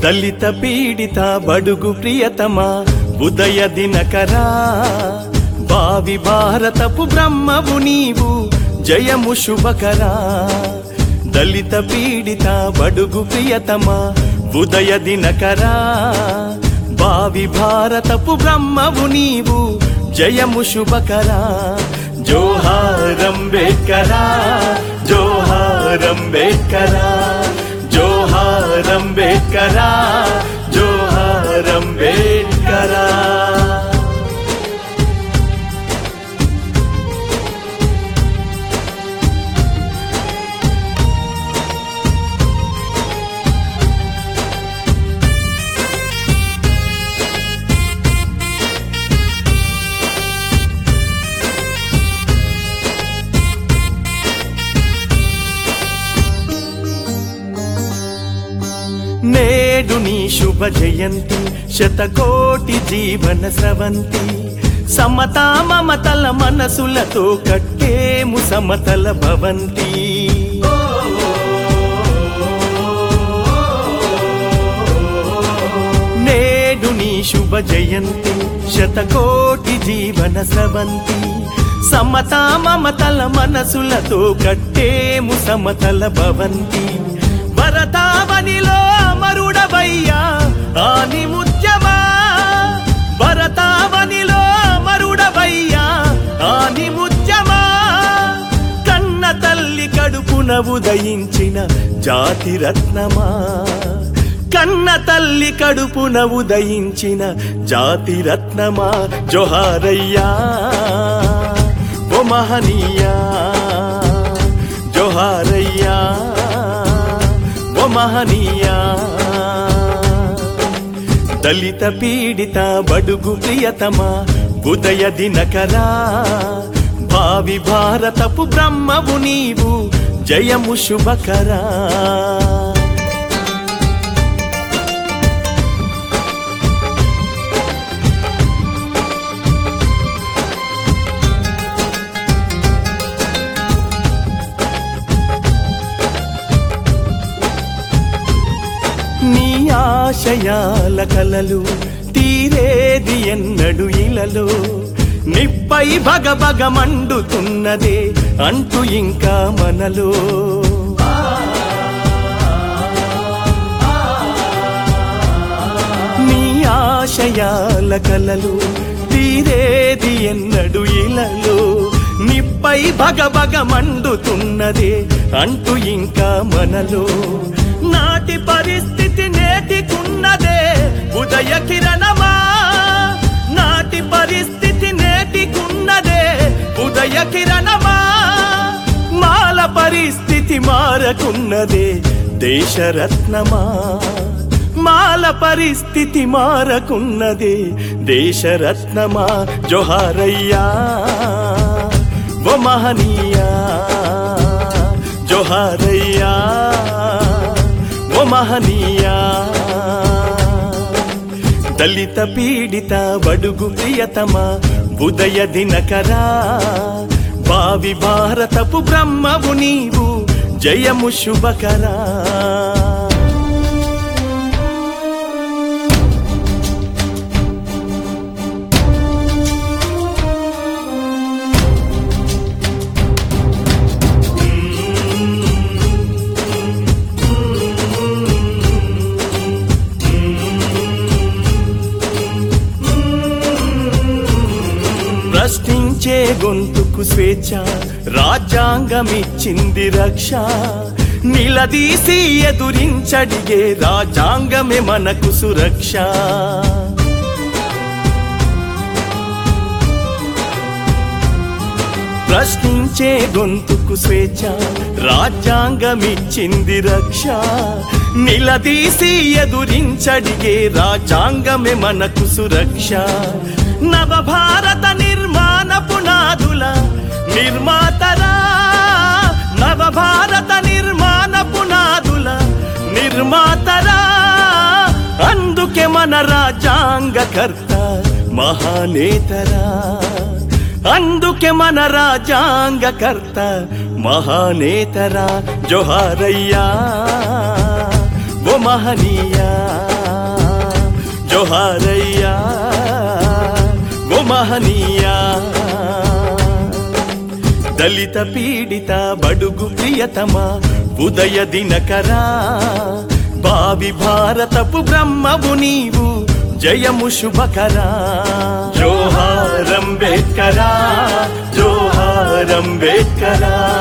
దళిత పీడిత బడుగు ప్రియతమా ఉదయ దినకరా భావి భారతపు బ్రహ్మవు నీవు జయము శుభకరా దళిత పీడిత బడుగు ప్రియతమా ఉదయ దినకరా భావి భారతపు బ్రహ్మవు నీవు జయము శుభకరా జోహార్ అంబేడ్కరా జోహార్ అంబేడ్కరా జోహార్ అంబేడ్కరా జోహార్ అంబేడ్కరా నేడు నీ శుభ జయంతి శతకోటి జీవన స్రవంతి సమతా మమతల మనసులతో కట్టేము సమతల భవంతి నేడు నీ శుభ జయంతి శతకోటి జీవన స్రవంతి సమతా మమతల మనసులతో కట్టేము సమతల భవంతి భరతావనిలో అమరుడవయ్యా ఆని ముత్యమా భరతావనిలో అమరుడవయ్యా ఆని ముత్యమా కన్న తల్లి కడుపున ఉదయించిన జాతి రత్నమా కన్న తల్లి కడుపున ఉదయించిన జాతి రత్నమా జోహారయ్యా ఓ మహనీయా జోహారయ్యా ఓ మహనీయా దళిత పీడిత బడుగు ప్రియతమా ఉదయ దినకరా భావి భారతపు బ్రహ్మవు నీవు జయము శుభకరా నీ ఆశయాల కలలు తీరేది ఎన్నడు ఇలలో నిప్పై భగభగ మండుతున్నదే అంటూ ఇంకా మనలో నీ ఆశయాల కలలు తీరేది ఎన్నడు ఇలలో నిప్పై భగభగ మండుతున్నదే అంటూ ఇంకా మనలో నాటి పరిస్థితి నేటికున్నదే ఉదయ కిరణమా నాటి పరిస్థితి నేటికున్నదే ఉదయ కిరణమా మాల పరిస్థితి మారకున్నదే దేశరత్నమా మాల పరిస్థితి మారకున్నదే దేశరత్నమా జోహారయ్యా ఓ మహనీయా జోహారయ్యా ఓ మహనీయా దళిత పీడిత బడుగు ప్రియతమా ఉదయ దినకరా భావి భారతపు బ్రహ్మవు నీవు జయము శుభకరా ప్రశ్నించే గొంతుకు స్వేచ్ఛ రాజ్యాంగమిచ్చింది రక్ష నిలదీసి ఎదురించడిగే రాజ్యాంగమే మనకు సురక్ష ప్రశ్నించే గొంతుకు స్వేచ్ఛ రాజ్యాంగమిచ్చింది రక్ష నిలదీసి ఎదురించడిగే రాజ్యాంగమే మనకు సురక్ష నవభారత నిర్మాణ పునాదుల నిర్మాతరా నవభారత నిర్మాణ పునాదుల నిర్మాతరా అందుకే మన రాజ్యాంగకర్త మహానేతరా అందుకే మన రాజ్యాంగకర్త మహానేతరా జోహారయ్యా ఓ మహనీయా జోహారయ్యా ఓ మహనీయా. దళిత పీడిత బడుగు ప్రియతమ ఉదయ దినకరా, భావి భారతపు బ్రహ్మవు నీవు జయము శుభకరా. జోహార్ అంబేద్కరా, జోహార్ అంబేద్కరా.